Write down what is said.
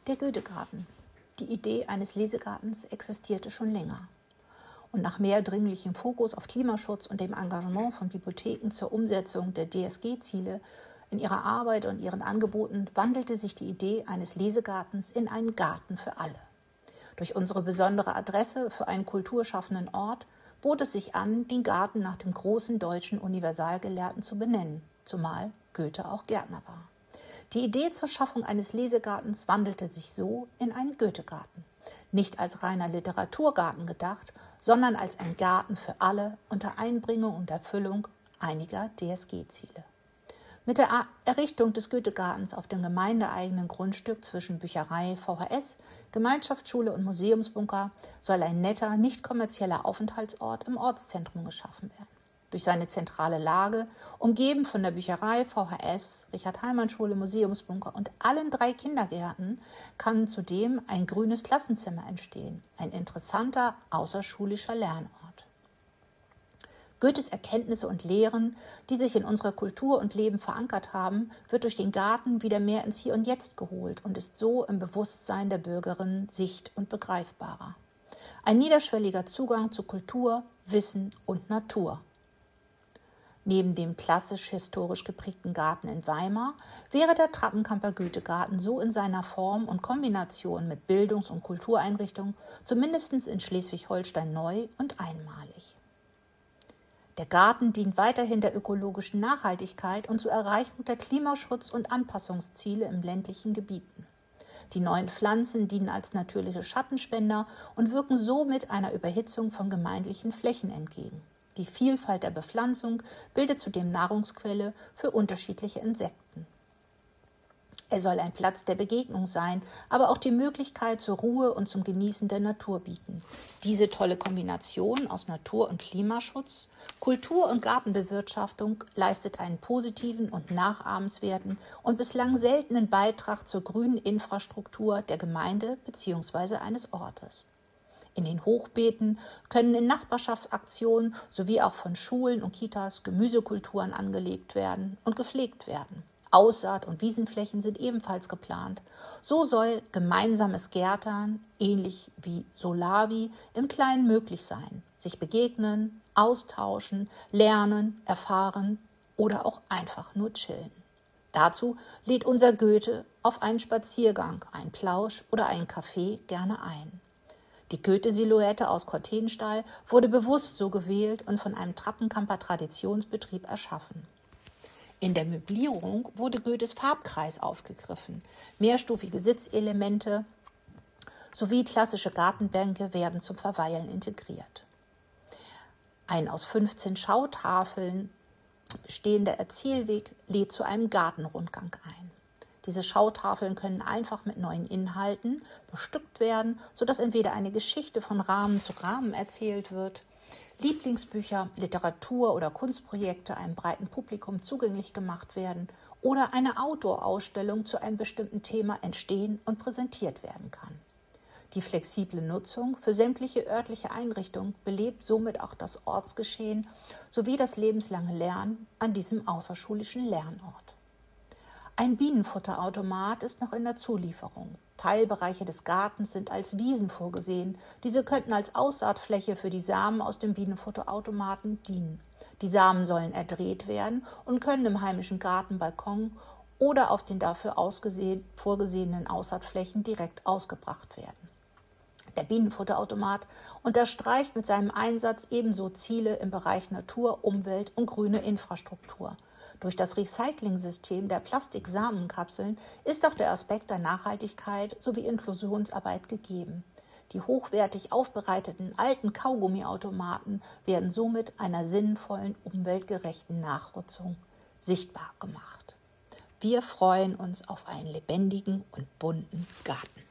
Der Goethegarten. Die Idee eines Lesegartens existierte schon länger. Und nach mehr dringlichem Fokus auf Klimaschutz und dem Engagement von Bibliotheken zur Umsetzung der DSG-Ziele in ihrer Arbeit und ihren Angeboten wandelte sich die Idee eines Lesegartens in einen Garten für alle. Durch unsere besondere Adresse für einen kulturschaffenden Ort bot es sich an, den Garten nach dem großen deutschen Universalgelehrten zu benennen, zumal Goethe auch Gärtner war. Die Idee zur Schaffung eines Lesegartens wandelte sich so in einen Goethegarten. Nicht als reiner Literaturgarten gedacht, sondern als ein Garten für alle unter Einbringung und Erfüllung einiger DSG-Ziele. Mit der Errichtung des Goethegartens auf dem gemeindeeigenen Grundstück zwischen Bücherei, VHS, Gemeinschaftsschule und Museumsbunker soll ein netter, nicht kommerzieller Aufenthaltsort im Ortszentrum geschaffen werden. Durch seine zentrale Lage, umgeben von der Bücherei, VHS, Richard-Heimann-Schule, Museumsbunker und allen 3 Kindergärten, kann zudem ein grünes Klassenzimmer entstehen, ein interessanter außerschulischer Lernort. Goethes Erkenntnisse und Lehren, die sich in unserer Kultur und Leben verankert haben, wird durch den Garten wieder mehr ins Hier und Jetzt geholt und ist so im Bewusstsein der Bürgerinnen sicht- und begreifbarer. Ein niederschwelliger Zugang zu Kultur, Wissen und Natur. Neben dem klassisch-historisch geprägten Garten in Weimar wäre der Trappenkamper Goethegarten so in seiner Form und Kombination mit Bildungs- und Kultureinrichtungen zumindest in Schleswig-Holstein neu und einmalig. Der Garten dient weiterhin der ökologischen Nachhaltigkeit und zur Erreichung der Klimaschutz- und Anpassungsziele in ländlichen Gebieten. Die neuen Pflanzen dienen als natürliche Schattenspender und wirken somit einer Überhitzung von gemeindlichen Flächen entgegen. Die Vielfalt der Bepflanzung bildet zudem Nahrungsquelle für unterschiedliche Insekten. Er soll ein Platz der Begegnung sein, aber auch die Möglichkeit zur Ruhe und zum Genießen der Natur bieten. Diese tolle Kombination aus Natur- und Klimaschutz, Kultur- und Gartenbewirtschaftung leistet einen positiven und nachahmenswerten und bislang seltenen Beitrag zur grünen Infrastruktur der Gemeinde bzw. eines Ortes. In den Hochbeeten können in Nachbarschaftsaktionen sowie auch von Schulen und Kitas Gemüsekulturen angelegt werden und gepflegt werden. Aussaat- und Wiesenflächen sind ebenfalls geplant. So soll gemeinsames Gärtnern, ähnlich wie Solavi, im Kleinen möglich sein. Sich begegnen, austauschen, lernen, erfahren oder auch einfach nur chillen. Dazu lädt unser Goethe auf einen Spaziergang, einen Plausch oder einen Kaffee gerne ein. Die Goethe-Silhouette aus Cortenstall wurde bewusst so gewählt und von einem Trappenkamper Traditionsbetrieb erschaffen. In der Möblierung wurde Goethes Farbkreis aufgegriffen. Mehrstufige Sitzelemente sowie klassische Gartenbänke werden zum Verweilen integriert. Ein aus 15 Schautafeln bestehender Erzählweg lädt zu einem Gartenrundgang ein. Diese Schautafeln können einfach mit neuen Inhalten bestückt werden, sodass entweder eine Geschichte von Rahmen zu Rahmen erzählt wird, Lieblingsbücher, Literatur- oder Kunstprojekte einem breiten Publikum zugänglich gemacht werden oder eine Outdoor-Ausstellung zu einem bestimmten Thema entstehen und präsentiert werden kann. Die flexible Nutzung für sämtliche örtliche Einrichtungen belebt somit auch das Ortsgeschehen sowie das lebenslange Lernen an diesem außerschulischen Lernort. Ein Bienenfutterautomat ist noch in der Zulieferung. Teilbereiche des Gartens sind als Wiesen vorgesehen. Diese könnten als Aussaatfläche für die Samen aus dem Bienenfutterautomaten dienen. Die Samen sollen erdreht werden und können im heimischen Gartenbalkon oder auf den dafür vorgesehenen Aussaatflächen direkt ausgebracht werden. Der Bienenfutterautomat unterstreicht mit seinem Einsatz ebenso Ziele im Bereich Natur, Umwelt und grüne Infrastruktur. Durch das Recycling-System der Plastiksamenkapseln ist auch der Aspekt der Nachhaltigkeit sowie Inklusionsarbeit gegeben. Die hochwertig aufbereiteten alten Kaugummiautomaten werden somit einer sinnvollen, umweltgerechten Nachnutzung sichtbar gemacht. Wir freuen uns auf einen lebendigen und bunten Garten.